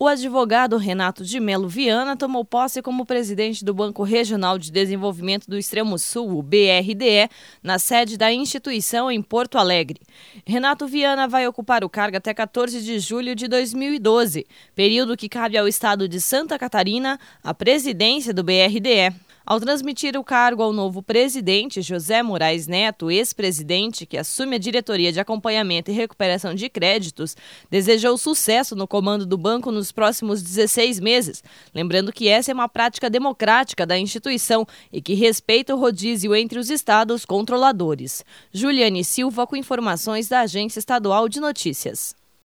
O advogado Renato de Melo Viana tomou posse como presidente do Banco Regional de Desenvolvimento do Extremo Sul, o BRDE, na sede da instituição em Porto Alegre. Renato Viana vai ocupar o cargo até 14 de julho de 2012, período que cabe ao estado de Santa Catarina a presidência do BRDE. Ao transmitir o cargo ao novo presidente, José Moraes Neto, ex-presidente, que assume a diretoria de acompanhamento e recuperação de créditos, desejou sucesso no comando do banco nos próximos 16 meses, lembrando que essa é uma prática democrática da instituição e que respeita o rodízio entre os estados controladores. Juliane Silva com informações da Agência Estadual de Notícias.